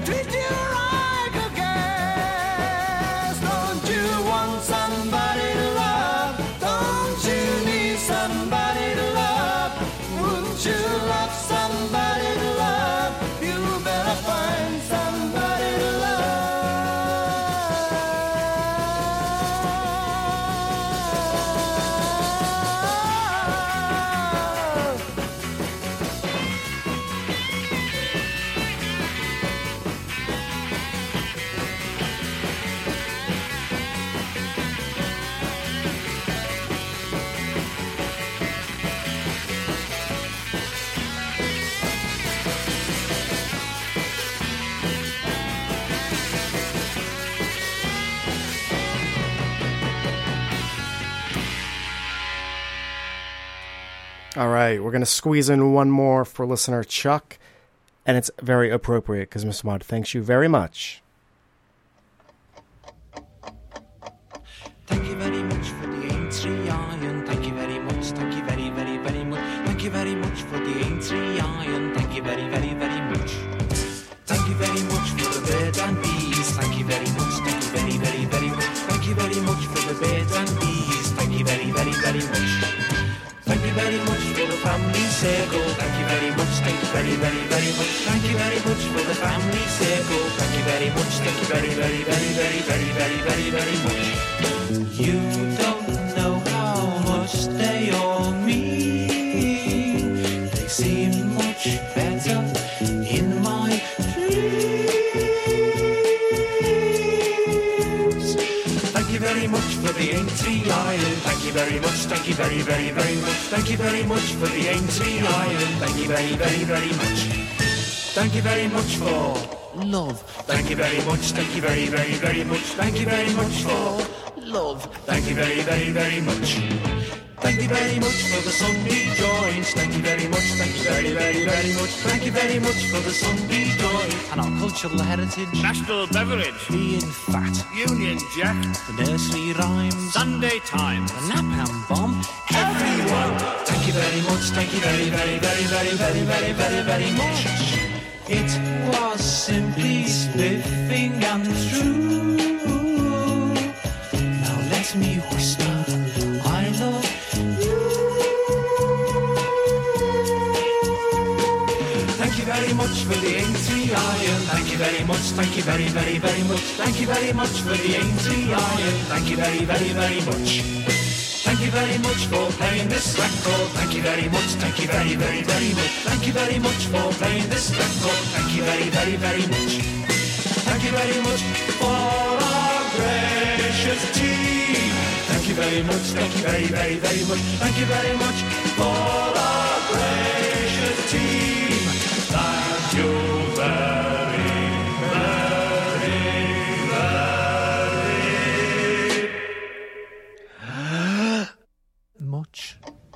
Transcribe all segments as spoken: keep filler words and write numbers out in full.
treat you like a guest. Don't you want somebody to love? Don't you need somebody to love? Wouldn't you love somebody to love? You better find somebody to love. All right, we're going to squeeze in one more for listener Chuck, and it's very appropriate because Mister Mod thanks you very much. Thank you very much for the aintree iron. Thank you very much. Thank you very, very, very much. Thank you very much for the aintree iron. Thank you very, very, very much. Thank you very much for the birds and bees. Thank you very much. Thank you very, very, very much. Thank you very much for the birds and bees. Thank you very, very, very much. Thank you very much for the family circle. Thank you very much. Thank you very, very, very much. Thank you very much for the family circle. Thank you very much. Thank you very, very, very, very, very, very, very, very much. You don't know how much they all mean. They seem much better in my dreams. Thank you very much for the aintree iron. Thank you very much. Thank you very, very, very much. Thank you very much for the aintree iron. Thank you very, very, very much. Thank you very much for love. Thank you very much. Thank you very, very, very much. Thank you very much for love. Thank you very, very, very much. Thank you very much for the Sunday joints. Thank you very much. Thank you very, very, very much. Thank you very much for the Sunday joints and our cultural heritage. National beverage. Being fat. Union Jack. The nursery rhymes. Sunday Times. The napalm bomb. Everyone. Thank you very much. Thank you very, very, very, very, very, very, very, very much. It was simply spiffing and true. Now let me whisper, I love you. Thank you very much for the aintree iron. Thank you very much. Thank you very, very, very much. Thank you very much for the aintree iron. Thank you very, very, very much. Thank you very much for playing this record. Thank you very much. Thank you very, very, very much. Thank you very much for playing this record. Thank you very, very, very much. Thank you very much for our gracious team. Thank you very much. Thank you very, very, very much. Thank you very much for our gracious team. Thank you very, very, very much.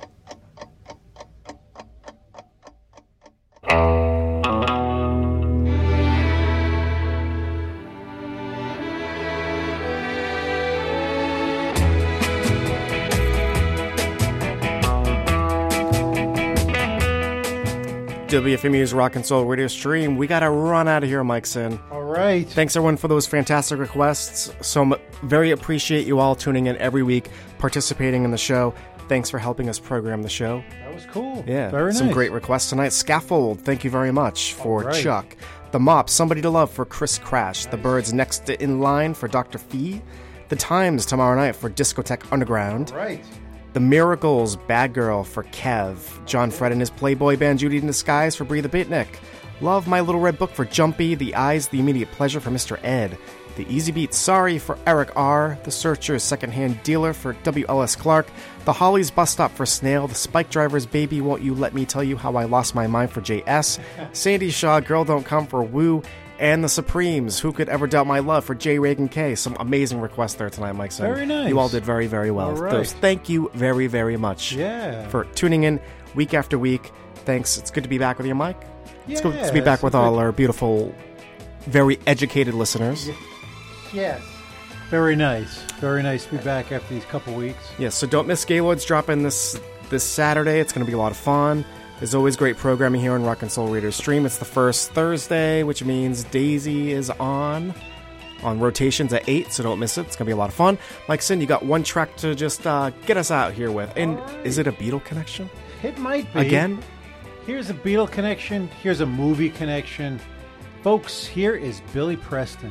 W F M U's Rock and Soul Radio Stream. We got to run out of here, Mike Sin. All right. Thanks, everyone, for those fantastic requests. So m- very appreciate you all tuning in every week, participating in the show. Thanks for helping us program the show. That was cool. Yeah, very nice. Some great requests tonight. Scaffold, thank you very much for right. Chuck. The Mop, Somebody to Love for Chris Crash. Nice. The Birds Next in Line for Doctor Fee. The Times tomorrow night for Discotheque Underground. All right. The Miracles, Bad Girl for Kev. John Fred and his Playboy band Judy in Disguise for Bree the Beatnik. Love My Little Red Book for Jumpy. The Eyes, The Immediate Pleasure for Mister Ed. The Easy Beat Sorry for Eric R. The Searchers Secondhand Dealer for W L S Clark. The Hollies Bus Stop for Snail. The Spike Drivers Baby Won't You Let Me Tell You How I Lost My Mind for J S. Sandy Shaw Girl Don't Come for Woo. And the Supremes, Who Could Ever Doubt My Love for J. Reagan K. Some amazing requests there tonight, Mike. So very nice. You all did very, very well. All right. Those, thank you very, very much yeah. for tuning in week after week. Thanks. It's good to be back with you, Mike. Yeah, it's good to be back with good. all our beautiful, very educated listeners. Yes. Very nice. Very nice to be back after these couple weeks. Yes, so don't miss Gaylord's dropping this this Saturday. It's going to be a lot of fun. There's always great programming here on Rock and Soul Reader Stream. It's the first Thursday, which means Daisy is on on rotations at eight, so don't miss it. It's going to be a lot of fun. Mike Sin, you got one track to just uh, get us out here with. And right. Is it a Beatle connection? It might be. Again? Here's a Beatle connection. Here's a movie connection. Folks, here is Billy Preston.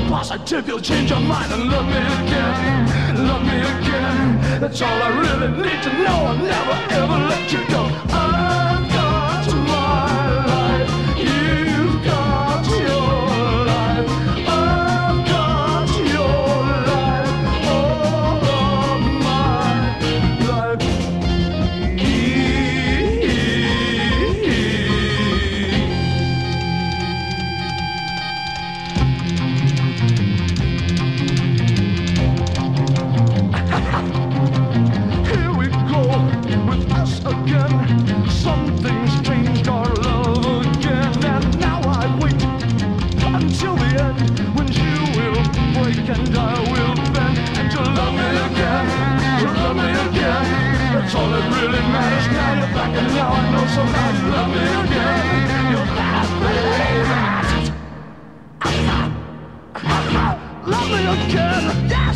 positive, you'll change your mind and love me again. Love me again. That's all I really need to know. I'll never ever let you go. I've got my life. You've got your life. I've got your life. All of my life. Here we go with us again. Something's changed our love again, and now I wait until the end when you will break and I will bend. And you'll love me again, you'll love me again. That's all that really matters. Now you're back and now I know, so now you love me again. You'll have me. Love me again, yes.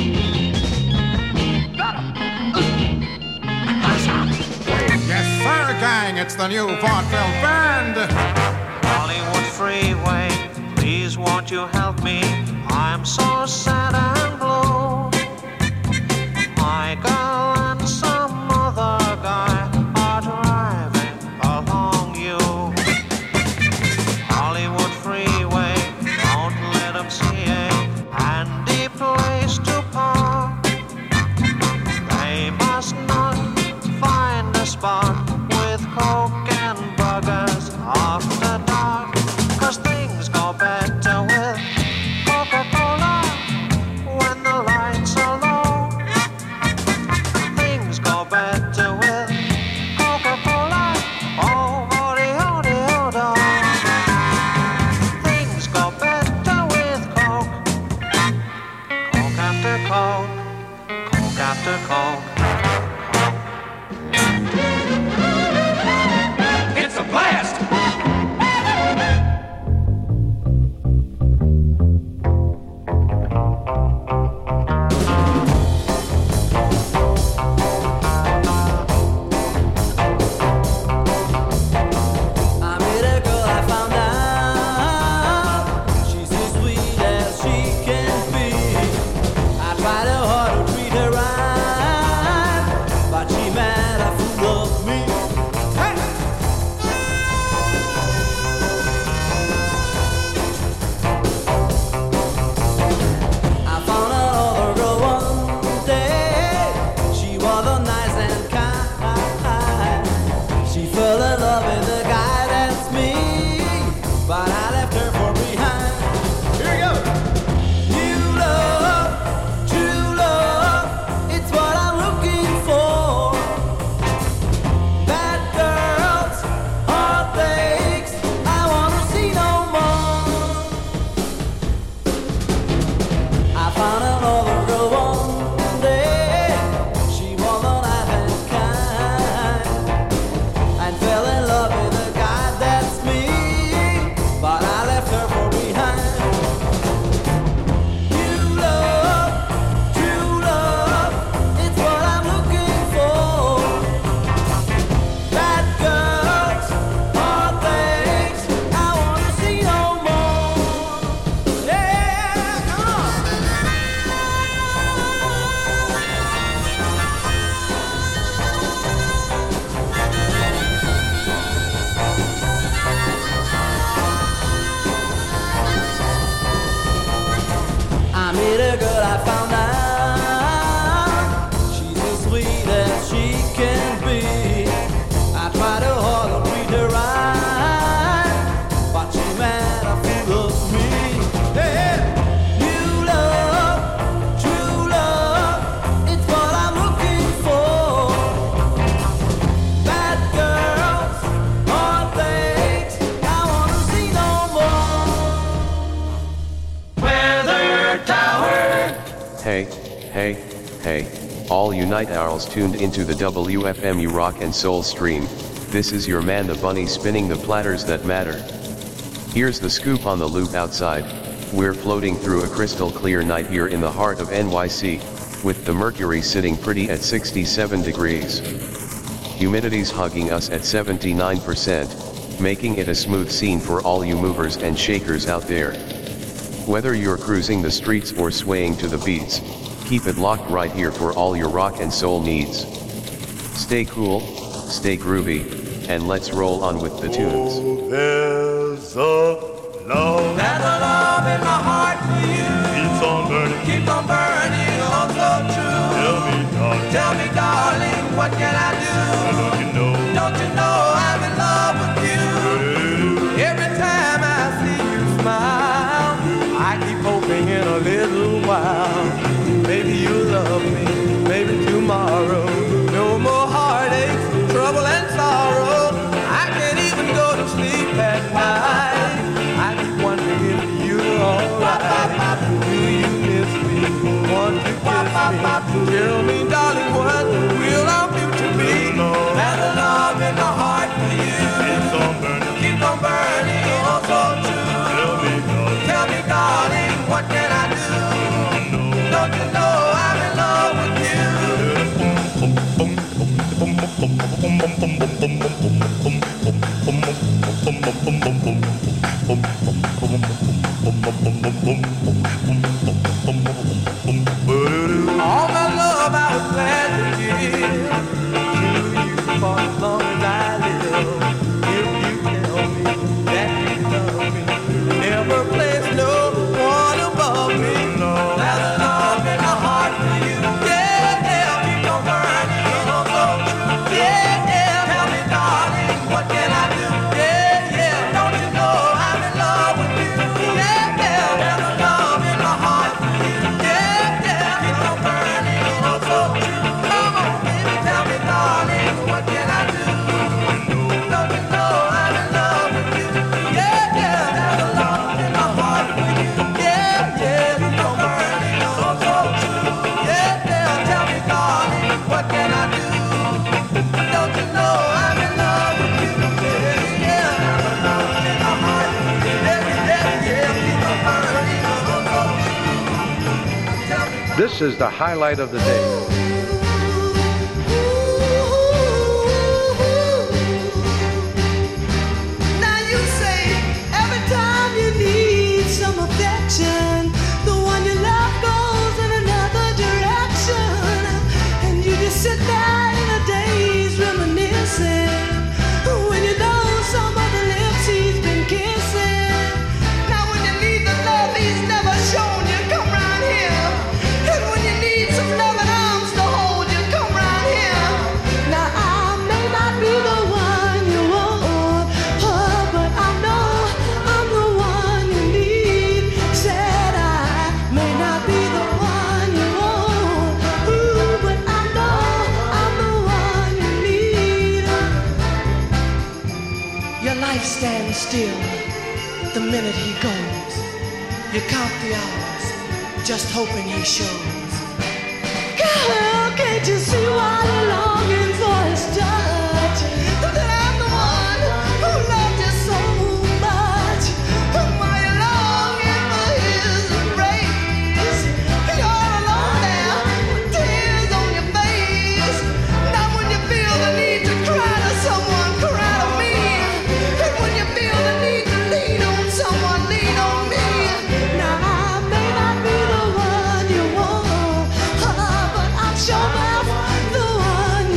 Yes, sir, gang, it's the new vaudeville band. Hollywood Freeway, please won't you help me? I'm so sad and blue. My girl and some other guy are driving along you. Hollywood Freeway, don't let them see a handy place to park. They must not find a spot with coke and burgers after dark, 'cause things go better with Coca-Cola when the lights are low. Things go better with Coca-Cola. Oh, howdy, howdy, howdy. Things go better with Coke. Coke after Coke. Coke after Coke. It's a blast! I met a girl I found out. She's as sweet as she can be. I tried her hard to treat her right, but she mad I fool of me. Hey! I found another girl one day. She was a nice and kind. She fell in love with the guy that's me, but I left her for behind. Here we go. New love, true love, it's what I'm looking for. Bad girls, heartaches, I wanna see no more. I found another girl one day. She was a nice and kind, and fell in love with a guy that's me, but I left her for behind. New love, true love, it's what I'm looking for. Bad girls, heartaches, I wanna see no more. Yeah, come on. I met a girl I found out. She's as sweet as she can be. I tried her hard to treat her right, but she mad a fool of me. Hey, new love, true love, it's what I'm looking for. Bad girls, heartaches, I wanna see no more. Weather Tower! Hey, hey, hey, all you night owls tuned into the W F M U Rock and Soul stream. This is your man the Bunny spinning the platters that matter. Here's the scoop on the loop outside. We're floating through a crystal clear night here in the heart of N Y C, with the mercury sitting pretty at sixty-seven degrees. Humidity's hugging us at seventy-nine percent, making it a smooth scene for all you movers and shakers out there. Whether you're cruising the streets or swaying to the beats, keep it locked right here for all your rock and soul needs. Stay cool, stay groovy, and let's roll on with the tunes. Oh, there's a love. There's a love in my heart for you. Keeps on burning. Keep on burning, oh so true. Tell me, darling. Tell me, darling, what can I do? Don't you know? Don't you know I'm in love with you? Every time I see you smile, I keep hoping in a little while. Maybe you'll love me, maybe tomorrow. No more heartaches, trouble and sorrow. I can't even go to sleep at night. I keep wondering if you're alright. Do you miss me? Want to kiss me? Tell me, darling, what will our future be? There's a love in my heart for you. Keeps on burning. Keep on burning, oh so true. Tell me, darling. Tell me, darling, what can I do? Don't you know I'm in love with you? All my love I was glad to give to you for as long as I live. If you tell me that you love me, never place no one above me. There's a love in my heart for you. Yeah, yeah, keep on burning, oh so true. Yeah, yeah, tell me, darling, what can I do? Yeah, yeah, don't you know I'm in love with you? Yeah, yeah, there's a love in my heart for you. Yeah, yeah, keep on burning, oh so true. Come on, baby, tell me, darling, what can I do? Don't you know I'm in love with you? Yeah, yeah, there's a love in my heart for you. Yeah, yeah, keep on burning, oh so true. Yeah, yeah, tell me, darling, what can I do? Don't you know I'm in love with you? Yeah, yeah, there's a love in my heart for you. Yeah, yeah, yeah, keep on burning, oh so true. Tell me. This is the highlight of the day. Now you say every time you need some affection, the one you love goes in another direction, and you just sit there in a daze reminiscing when you know some other lips he's been kissing. Now when you need the love he's never shown you, come round here. And when you need some loving arms to hold you, come round here. Now I may not be the one you want, oh, but I know I'm the one you need. Said I may not be the one you want, ooh, but I know I'm the one you need. Your life stands still the minute he goes. You count the hours, just hoping he shows. Girl, can't you see why you're longing for his touch? That I'm the one who loved you so much. Why you're longing for his embrace? You're alone there with tears on your face. Now when you feel the need to cry to someone, cry to me. And when you feel the need to lean on someone, lean on me. Now I may not be the one you want, but I'm sure enough the one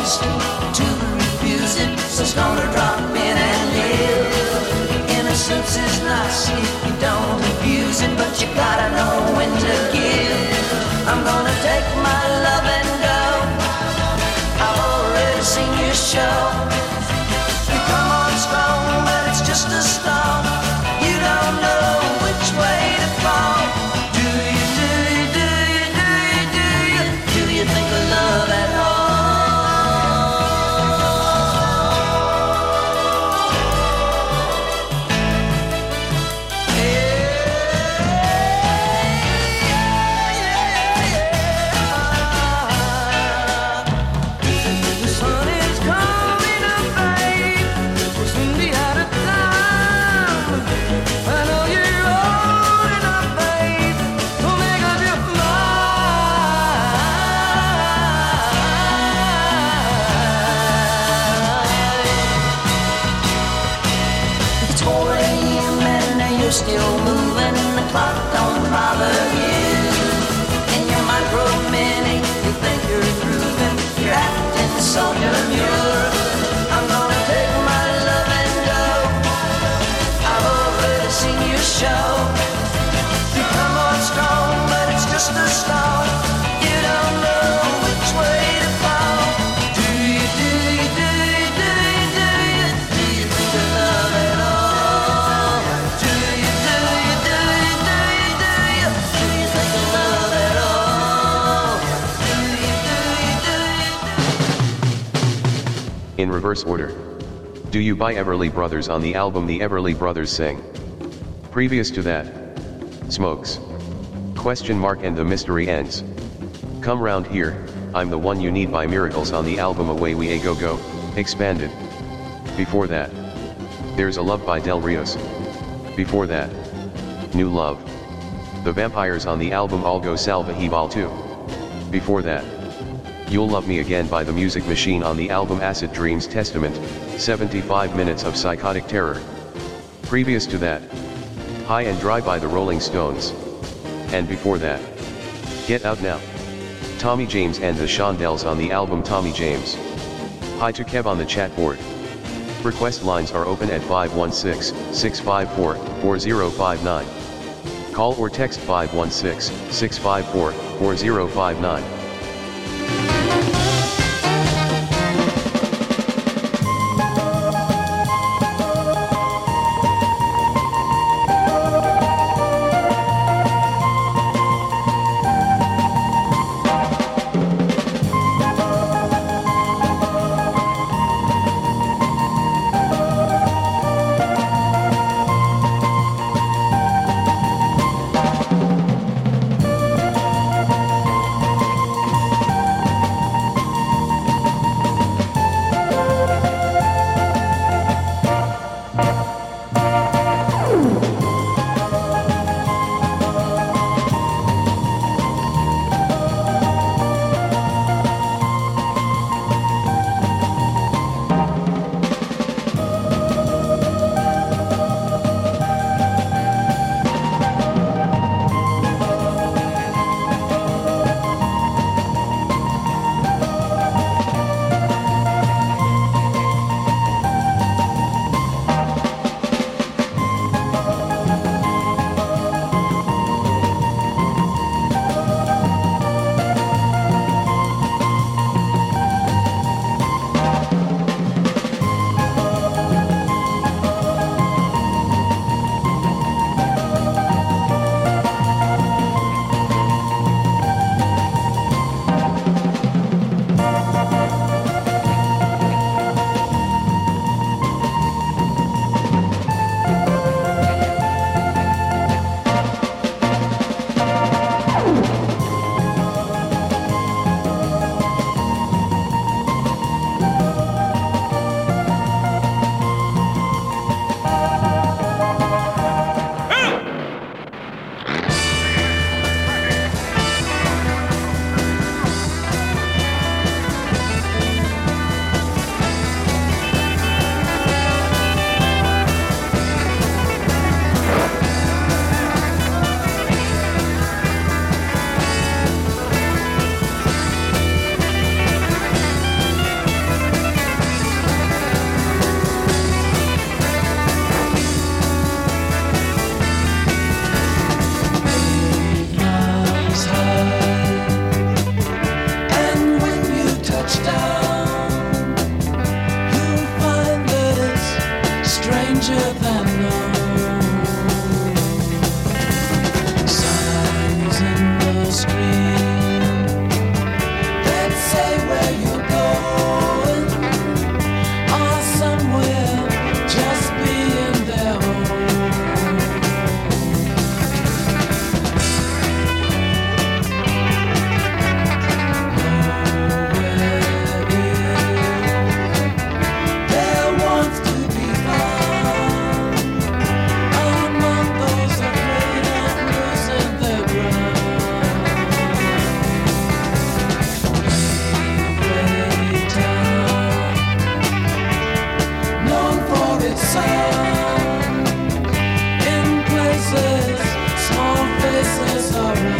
used to, to refuse it. So it's gonna drop in and live. Innocence is nice if you don't abuse it, but you gotta know when to give. I'm gonna take my love and go. I've already seen your show. You come on strong, but it's just a storm. You don't know which way to fall. Do you, do you, do you, do you, do you, do you think of love at all? Still moving, the clock don't bother you. In your micro mini, you think you're grooving, you're acting so demure. I'm gonna take my love and go. I've already seen your show. You come on strong, but it's just a start. You don't know which way to fall. Do you, do you, do you, do you, do you, do you think of love at all? In reverse order. Do you buy Everly Brothers on the album The Everly Brothers Sing? Previous to that. Smokes. Question mark and the mystery ends. Come round here, I'm the one you need by Miracles on the album Away We A Go Go, expanded. Before that. There's a Love by Del Rios. Before that. New Love. The Vampires on the album Algo Salvajival two. Before that. You'll Love Me Again by The Music Machine on the album Acid Dreams Testament, seventy-five minutes of psychotic terror. Previous to that. High and Dry by the Rolling Stones. And before that. Get Out Now. Tommy James and the Shondells on the album Tommy James. Hi to Kev on the chat board. Request lines are open at five one six, six five four, four zero five nine. Call or text five one six, six five four, four zero five nine. better than known. Signs in the screen that say where you're going, or somewhere just being their own. There wants to be found among those afraid of losing their ground. Great town, known for its sound, in places small faces around.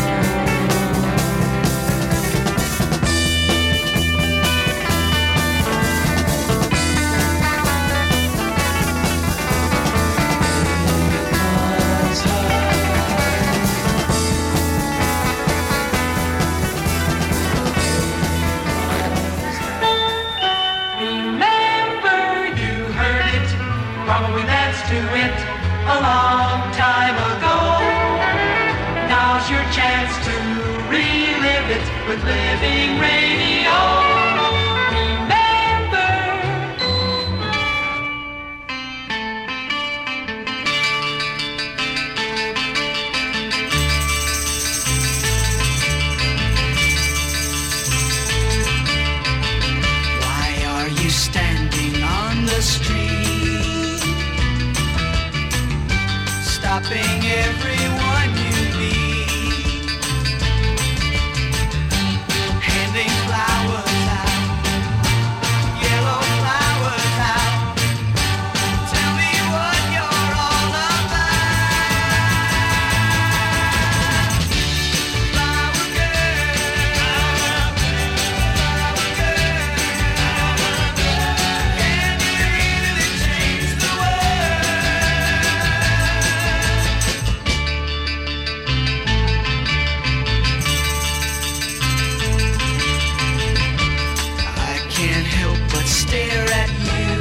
Remember, you heard it, probably that's to it, a long time ago. Now's your chance to relive it with Living Radio. Remember. Why are you standing on the street, stopping everyone you meet, handing flowers out, yellow flowers out? Tell me what you're all about. Flower girl, flower girl, can you really change the I can't help but stare at you.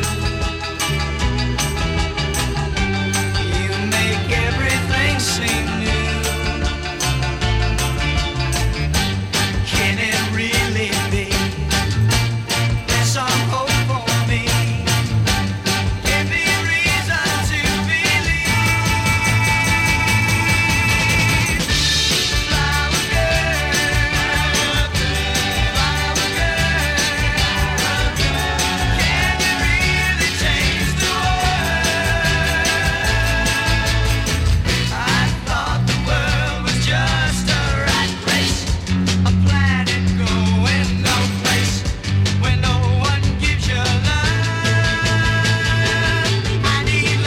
You make everything seem new. Can it really be? There's some hope for me. Give me reason to believe. Flower girl, flower girl, can you really change the world? I thought the world was just a rat race, a planet going no place, where no one gives you love. I need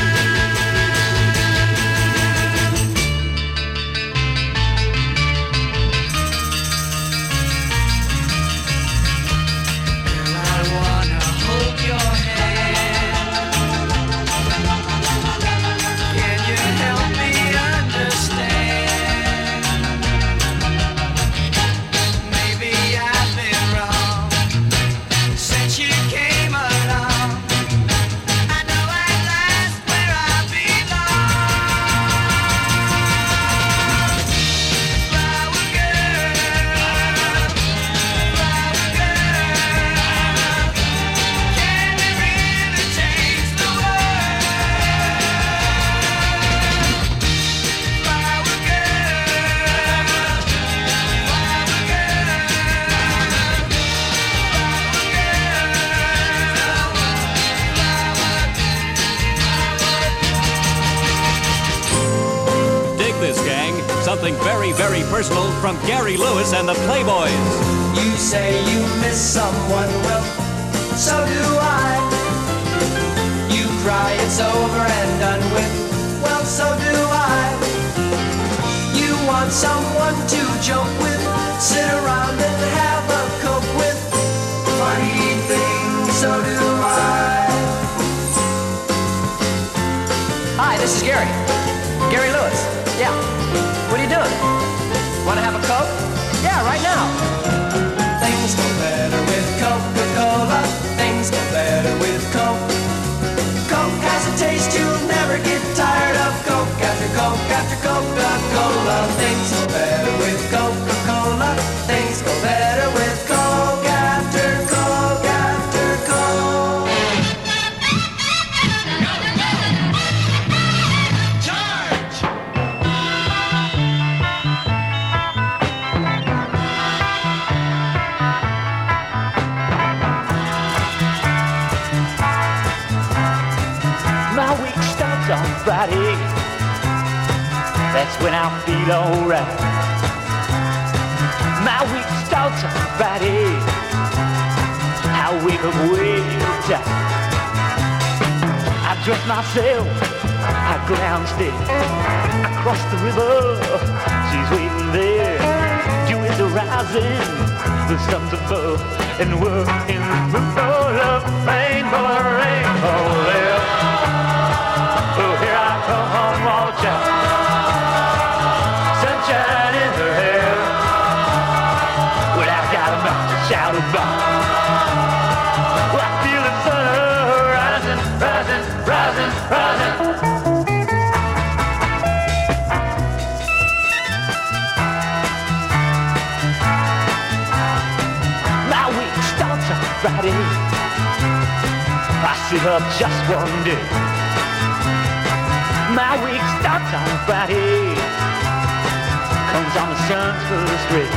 Girl, I wanna hold your hand. Can you help me understand? Maybe I've been wrong since you came along. I know at last where I belong. Flower girl, flower girl, can you really change the world? Flower girl, flower Dig this, gang. Something very, very personal from Gary Lewis and the Playboys. You say you miss someone, well, so do I. You cry it's over and done with, well, so do I. You want someone to joke with, sit around and have a coke with. Funny thing, so do I. Hi, this is Gary. Gary Lewis. Yeah. What are you doing? Want to have a Coke? Yeah, right now. Things go better with Coca-Cola. Things go better with Coke. Coke has a starts on Friday. That's when I feel alright. My week starts on Friday. I wake up way tight. I dress myself, I go downstairs. I cross the river, she's waiting there. Dew is rising, the sun's above, and we're in the full of rainbow, rainbow there. Oh, here I come home, watch out. Sunshine in her hair. Well, I got a mouth to shout about. Well, I feel the sun rising, rising, rising, rising. My week starts on Friday. I sit up just one day. My week starts on Friday. Comes on the sun's first ray.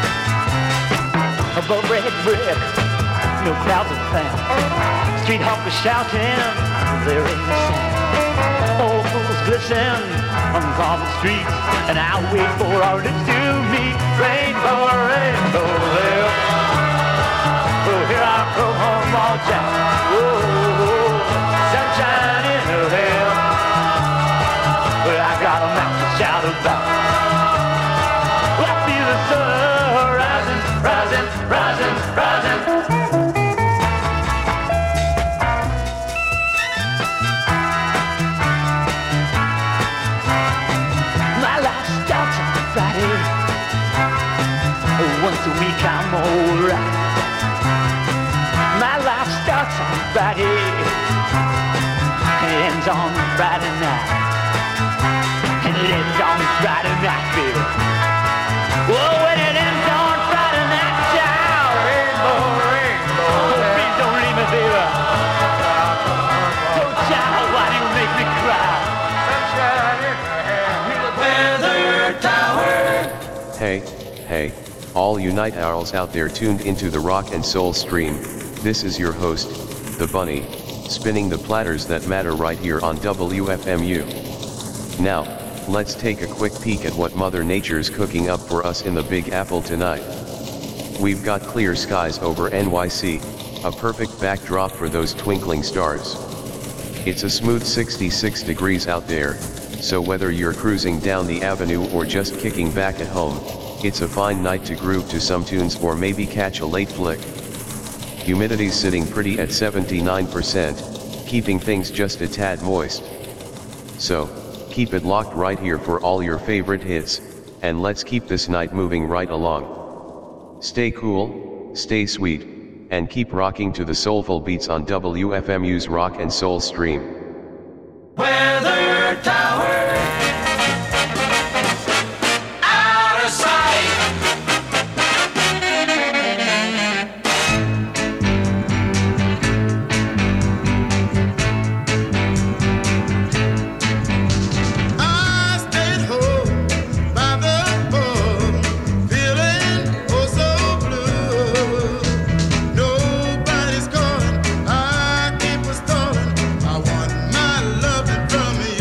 Above red brick, no clouds are found. Street hawkers shouting, there ain't no sound. Old fools glisten on cobbled streets, and I wait for our lips to meet. Rainbow, rainbow there. Oh, here I come home, watch out. Oh, sunshine in her hair. Well, I got a mouth to shout about. Well, I feel the sun rising, rising, rising, rising. My life starts on Friday. Once a week I'm alright. My life starts on Friday. It ends on Friday night. And it ends on Friday night, baby. Whoa, when it ends on Friday night, child. Rainbow, rainbow. Oh, please don't leave me, baby. Oh, child, why do you make me cry? Weather Tower. Hey, hey, all you night owls out there tuned into the rock and soul stream. This is your host, the Bunny, spinning the platters that matter right here on W F M U. Now, let's take a quick peek at what Mother Nature's cooking up for us in the Big Apple tonight. We've got clear skies over N Y C, a perfect backdrop for those twinkling stars. It's a smooth sixty-six degrees out there, so whether you're cruising down the avenue or just kicking back at home, it's a fine night to groove to some tunes or maybe catch a late flick. Humidity's sitting pretty at seventy-nine percent, keeping things just a tad moist. So, keep it locked right here for all your favorite hits, and let's keep this night moving right along. Stay cool, stay sweet, and keep rocking to the soulful beats on W F M U's Rock and Soul stream. Weather Tower. Out of sight. I stayed home by the pool, feeling oh so blue. Nobody's calling, I keep a stalling. I want my loving from you.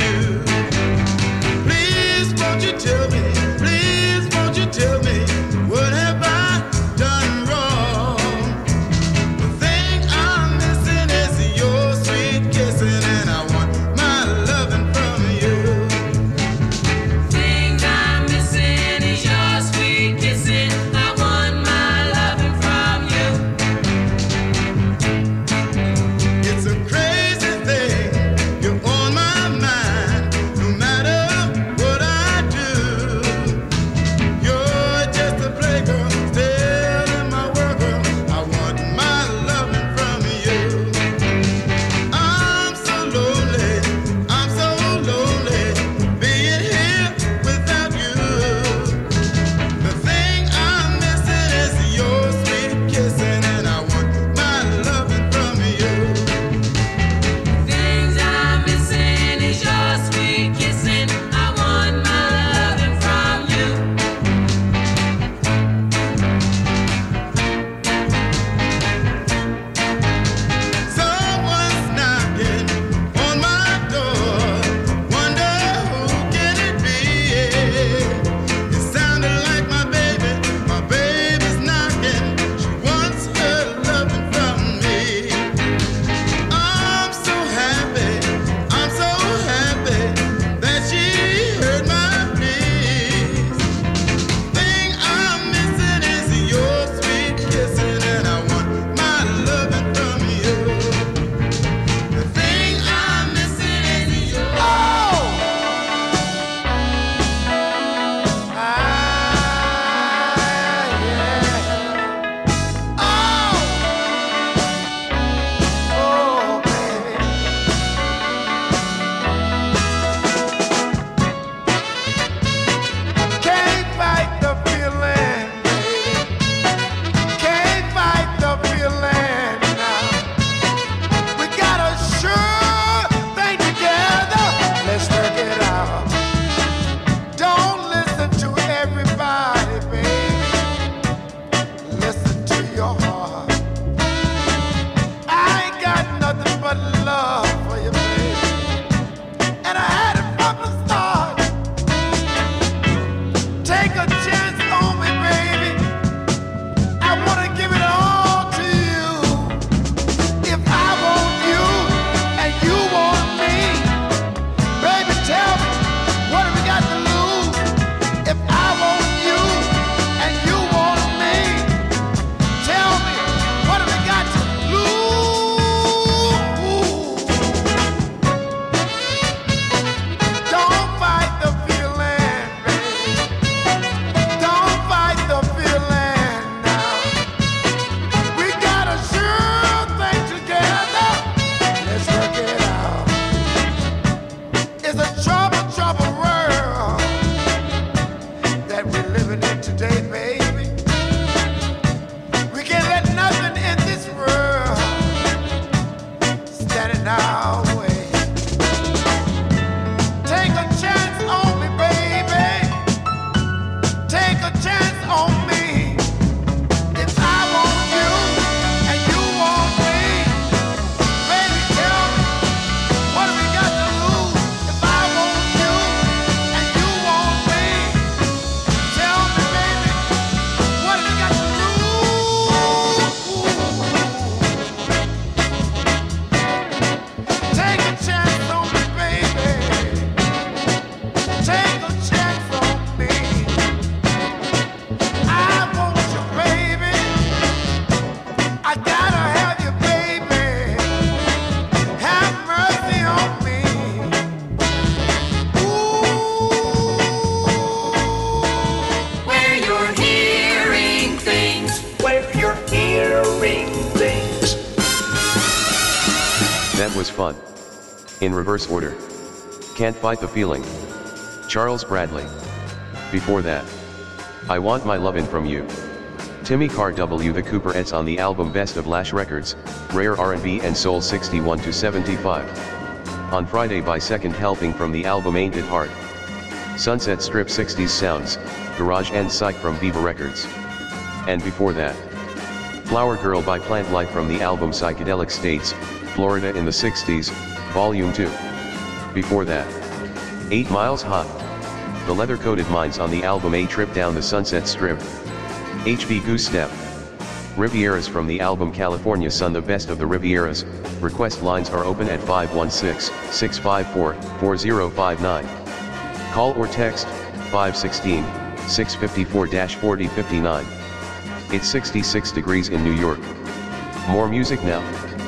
was fun. In reverse order. Can't Fight the Feeling. Charles Bradley. Before that. I Want My Lovin' From You. Timmy Carr W. The Cooperettes on the album Best of Lash Records, Rare R and B and Soul sixty-one to seventy-five. On Friday by Second Helping from the album Ain't It Hard. Sunset Strip sixties Sounds, Garage and Psych from Viva Records. And before that. Flower Girl by Plant Life from the album Psychedelic States, Florida in the sixties, Volume two. Before that. eight Miles High. The Leather-Coated Minds on the album A Trip Down the Sunset Strip. H B Goose Step. Rivieras from the album California Sun, the best of the Rivieras. Request lines are open at five one six, six five four, four zero five nine. Call or text five one six, six five four, four zero five nine. It's sixty-six degrees in New York. More music now.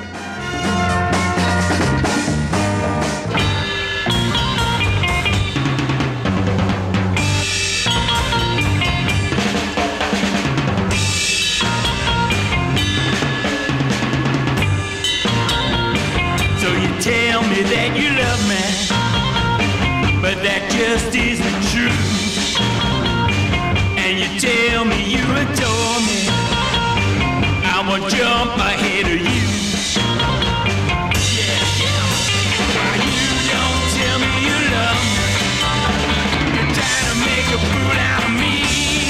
Tell me that you love me, but that just isn't true. And you tell me you adore me, I will jump ahead of you. Yeah, yeah. Why you don't tell me you love me? You're trying to make a fool out of me,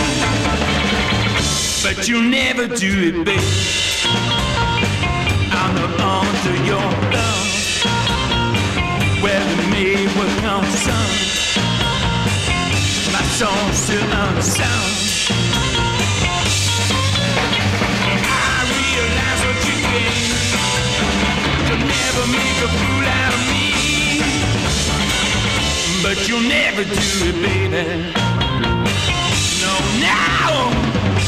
but you'll never do it, babe. I'm not under your love. Well, the May will come sun. My song's still unsung. I realize what you did. You'll never make a fool out of me, but you'll never do it, baby. No, no.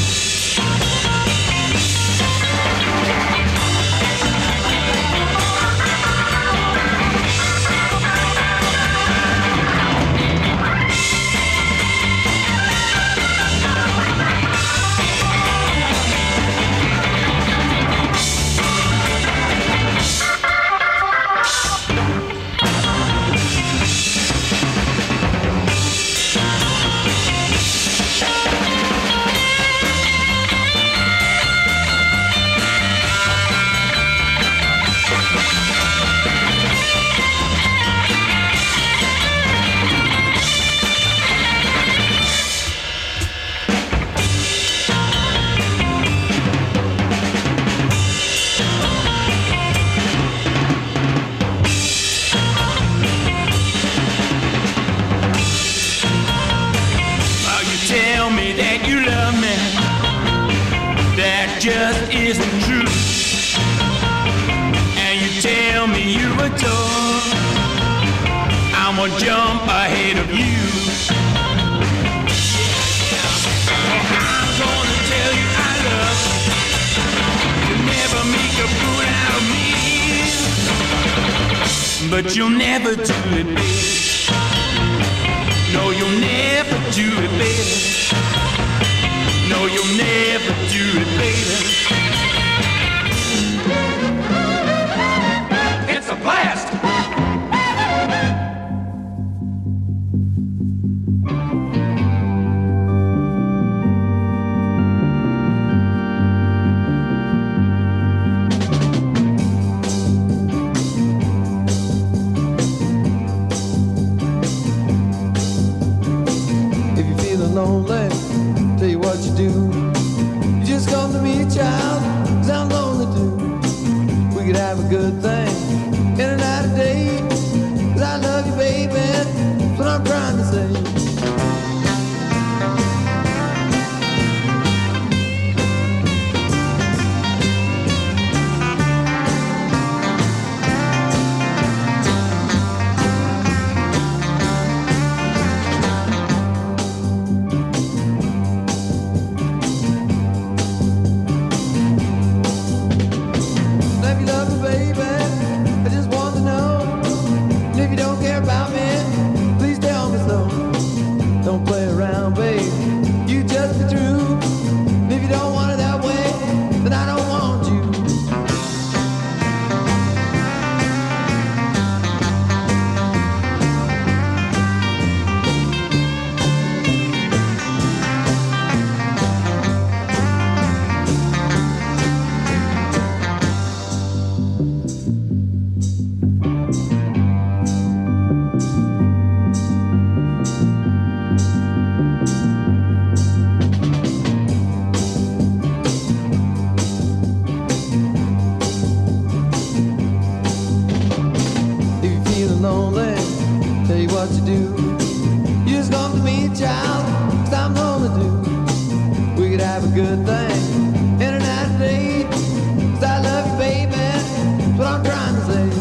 Just isn't true. And you tell me you adore, I'm gonna jump ahead of you. I'm gonna tell you I love you. You never make a fool out of me, but you'll never do it, baby. No, you'll never do it, baby. No, you'll never do it, baby. It's a blast! If you're feeling lonely, tell you what you do. You just come to me, child, 'cause I'm lonely too. We could have a good thing in and out of day. 'Cause I love you, baby, that's what I'm trying to say. Let me love you, baby. do. You just come to me, child, 'cause I'm lonely too. We could have a good thing in a nice day, 'cause I love you, baby, that's what I'm trying to say.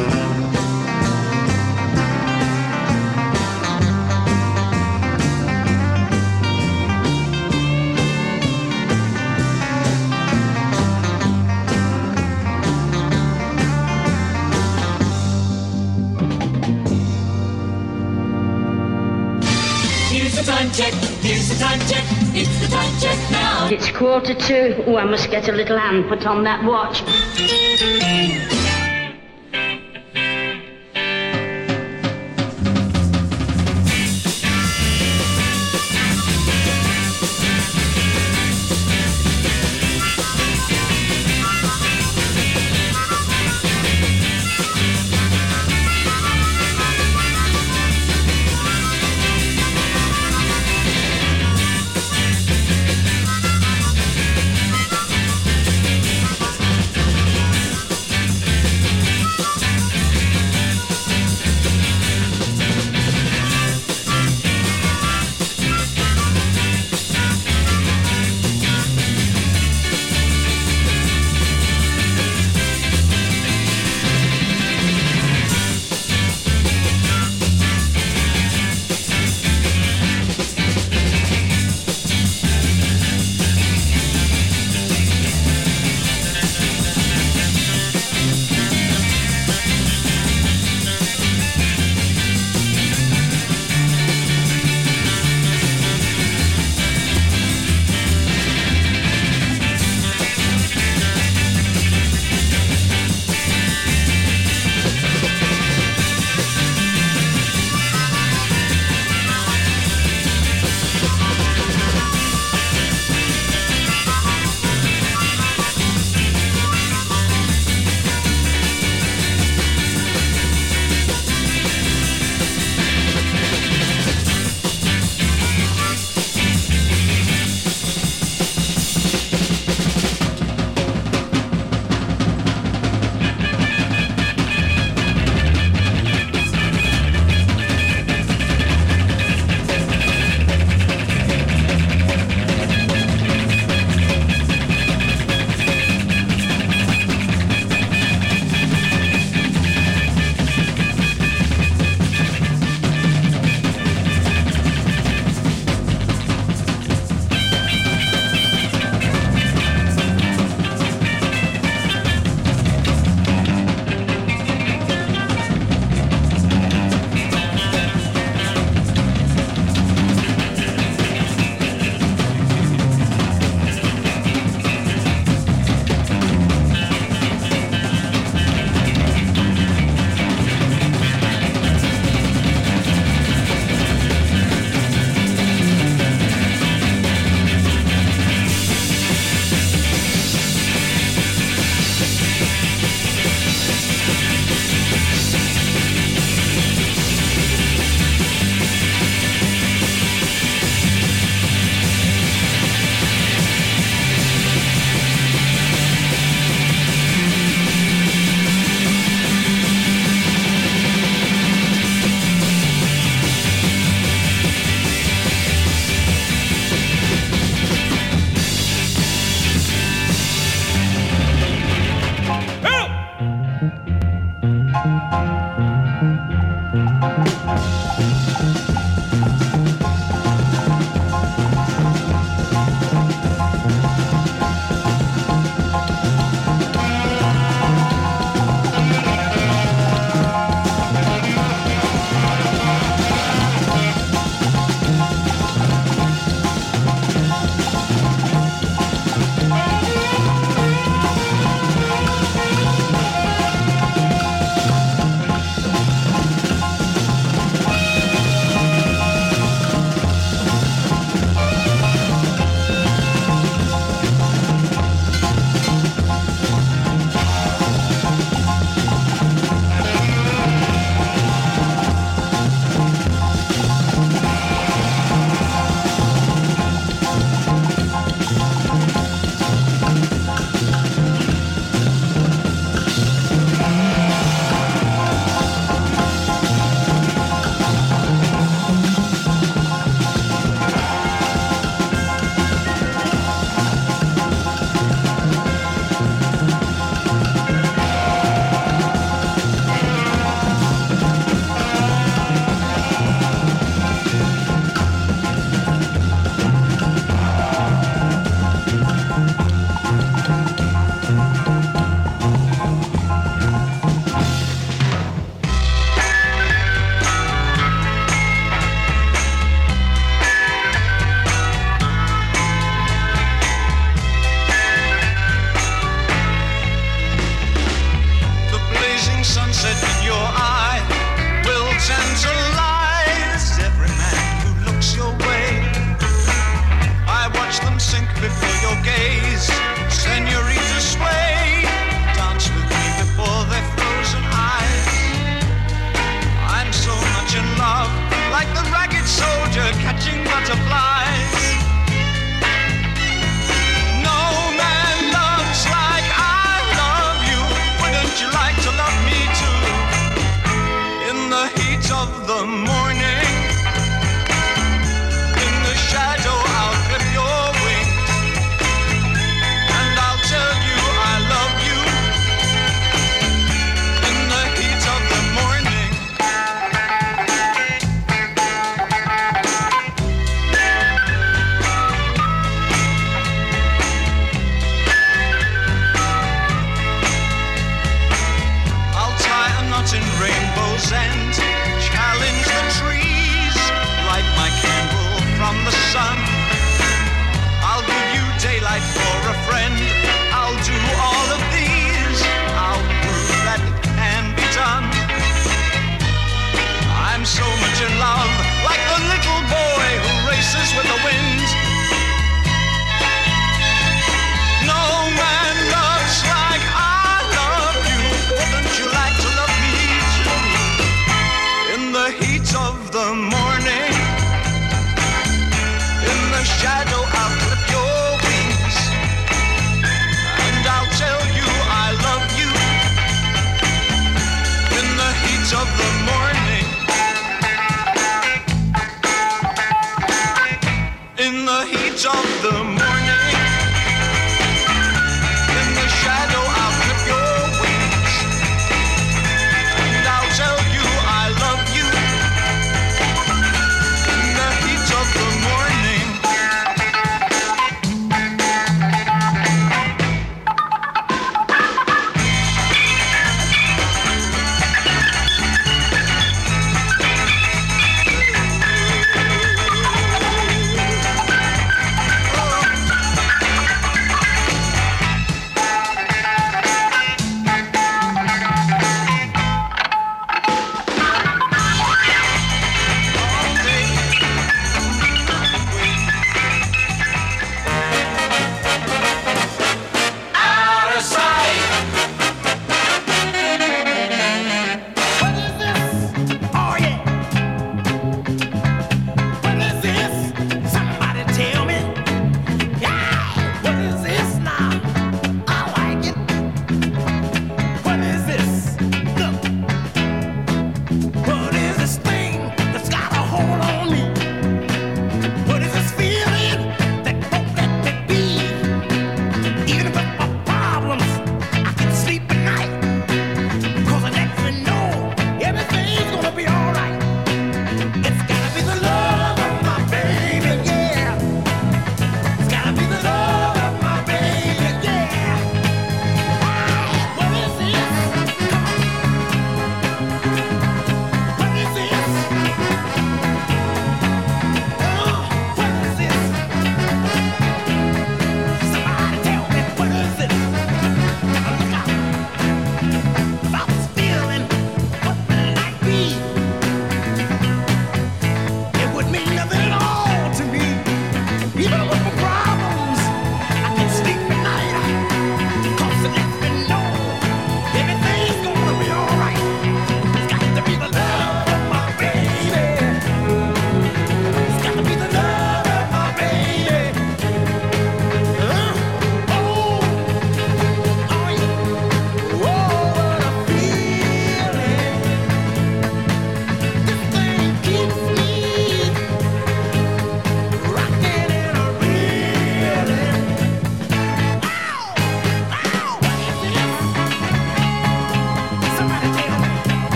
Time check, here's the time check, it's the time check now. It's quarter to. Oh, I must get a little hand put on that watch.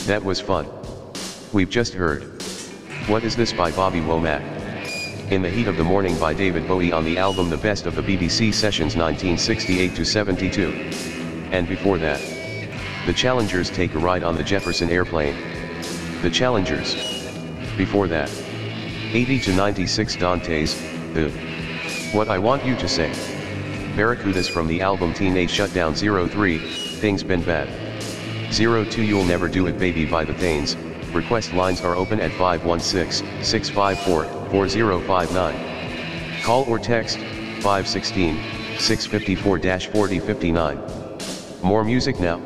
That was fun. We've just heard What Is This by Bobby Womack, In the Heat of the Morning by David Bowie on the album The Best of the B B C Sessions nineteen sixty-eight to seventy-two. And before that, The Challengers Take a Ride on the Jefferson Airplane. The Challengers. Before that, eighty to ninety-six Dante's, The What I Want You to Say. Barracudas from the album Teenage Shutdown zero three, Things Been Bad. zero two You'll Never Do It Baby by The Thanes. Request lines are open at five one six, six five four, four zero five nine. Call or text, five one six, six five four, four zero five nine. More music now.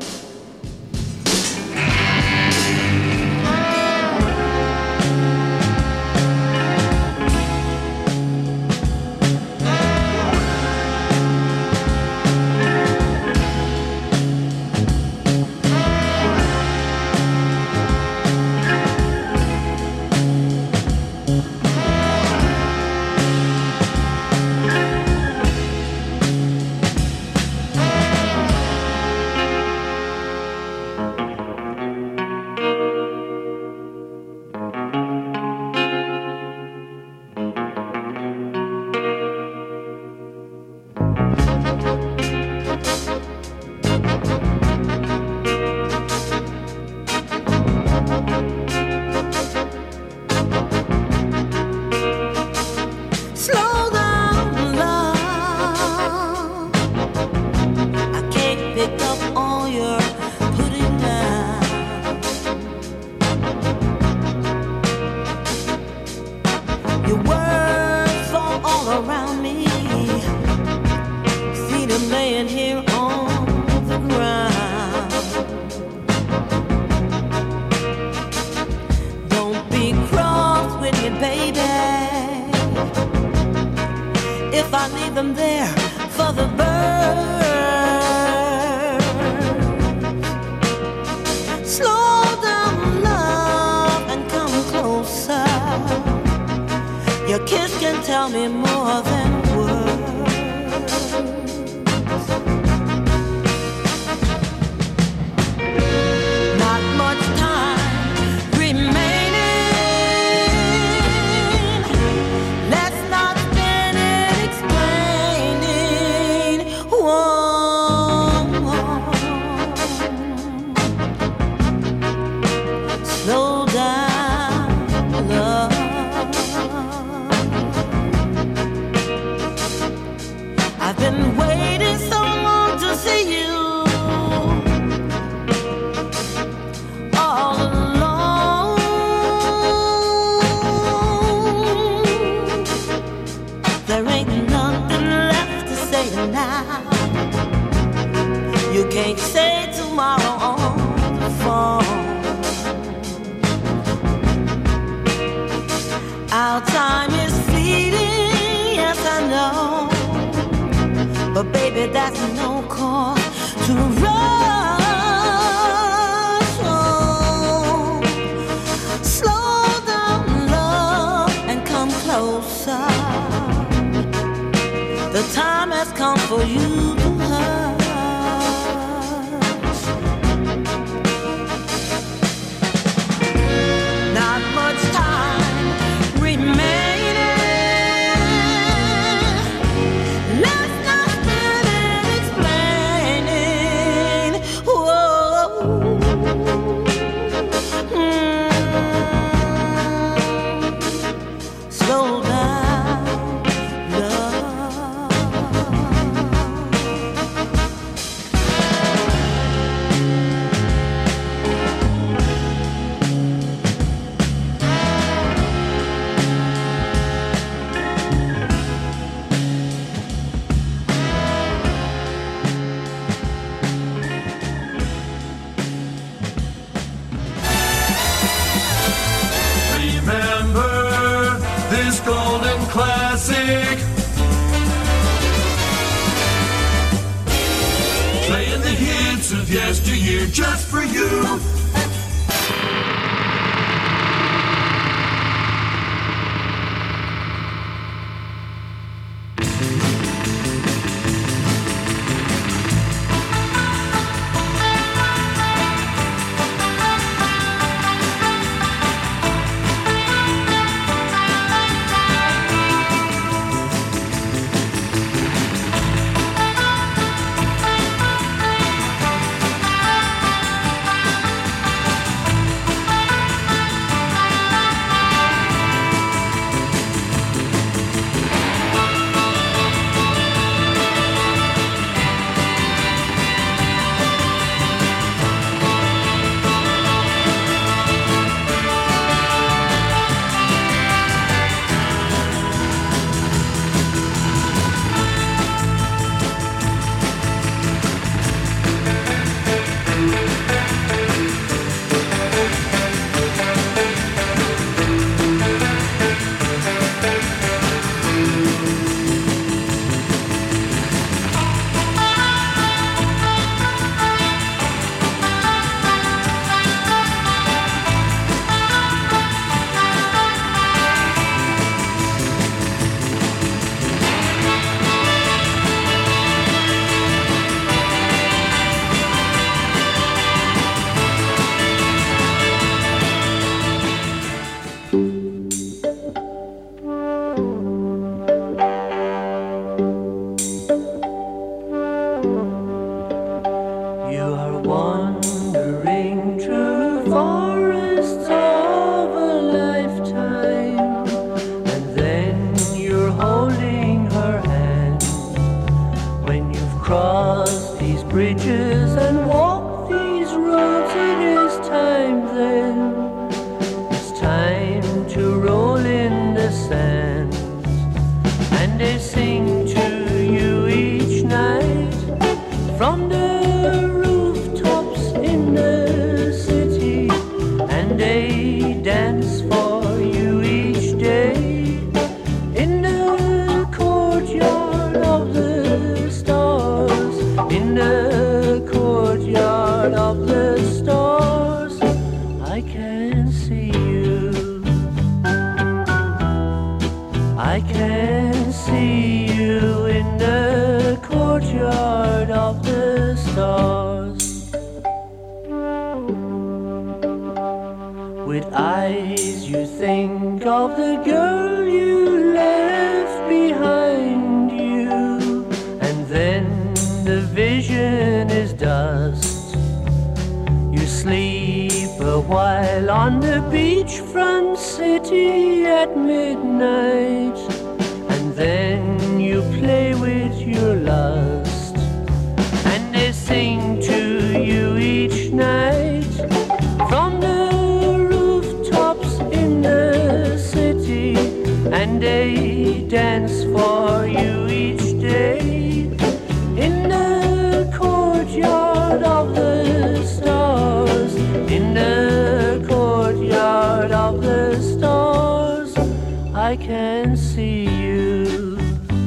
With eyes you think of the girl you left behind you, and then the vision is dust. You sleep a while on the beachfront city at midnight, and then you play with your lust, and they sing to you each night from the rooftops in the city, and they dance for you each day in the courtyard of the stars, in the courtyard of the stars. I can see you,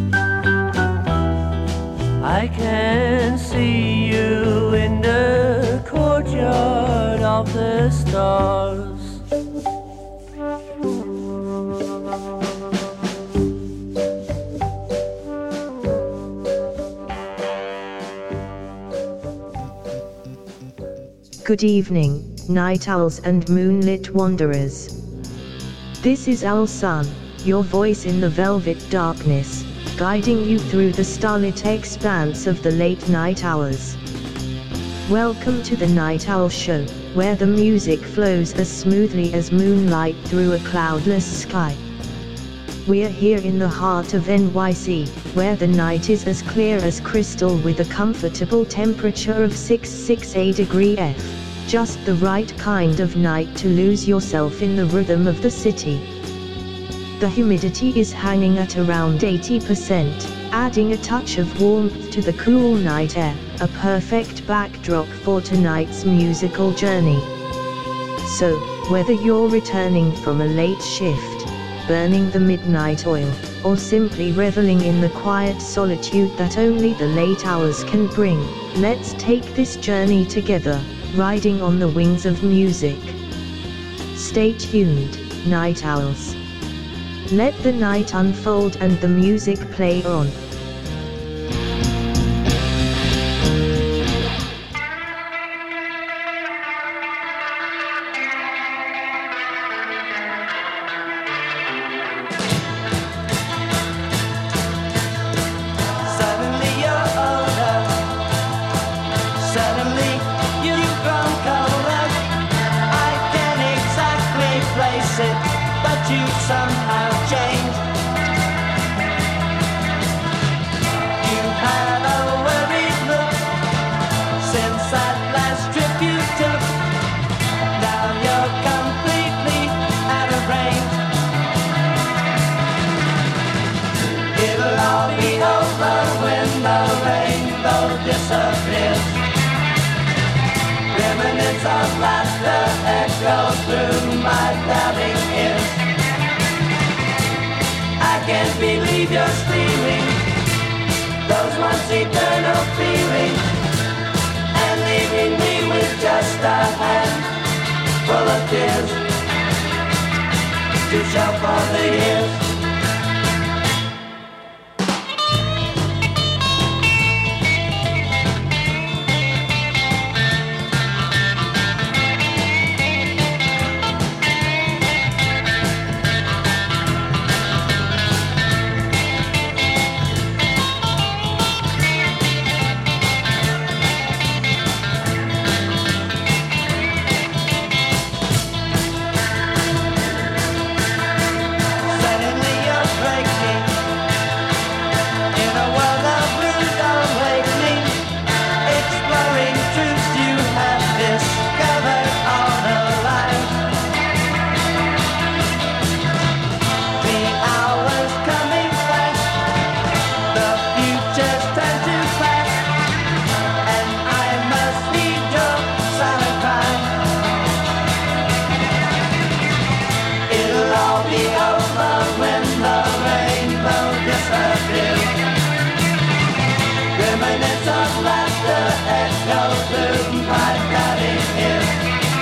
I can see you in the courtyard of the stars. Good evening, night owls and moonlit wanderers. This is Owl Sun, your voice in the velvet darkness, guiding you through the starlit expanse of the late night hours. Welcome to the Night Owl Show, where the music flows as smoothly as moonlight through a cloudless sky. We're here in the heart of N Y C, where the night is as clear as crystal with a comfortable temperature of sixty-six degrees F, just the right kind of night to lose yourself in the rhythm of the city. The humidity is hanging at around eighty percent, adding a touch of warmth to the cool night air, a perfect backdrop for tonight's musical journey. So, whether you're returning from a late shift, burning the midnight oil, or simply reveling in the quiet solitude that only the late hours can bring, let's take this journey together, riding on the wings of music. Stay tuned, night owls. Let the night unfold and the music play on. Suddenly you're older, suddenly you've grown colder. I can't exactly place it, but you've somehow changed. You've had a worried look since that last trip you took. Now you're completely out of range. It'll all be over when the rainbow disappears. Remnants of laughter echo through my doubting ears. I can't believe you're stealing those once eternal feelings and leaving me with just a hand full of tears to show for the years. Suddenly you're breaking in a world of rude awakening, exploring truths you have discovered all alike. The hours coming fast, the future's turn to past, and I must heed your silent cry. It'll all be over when the rainbow disappears. Remnants of laughter echo through my doubting ears.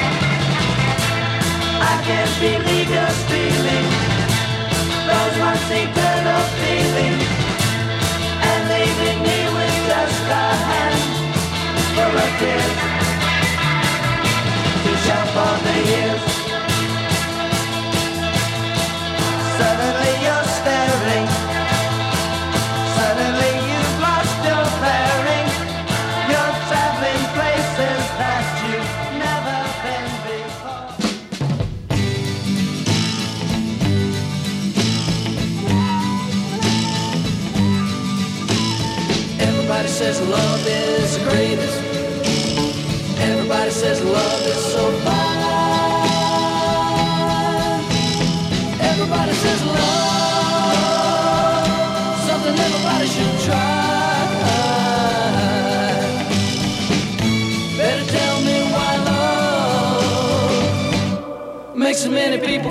I can't believe you're stealing those once eternal feelings and leaving me with just a hand full of tears to show for the years. says love is the greatest. Everybody says love is so fine. Everybody says love, something everybody should try. Better tell me why love makes so many people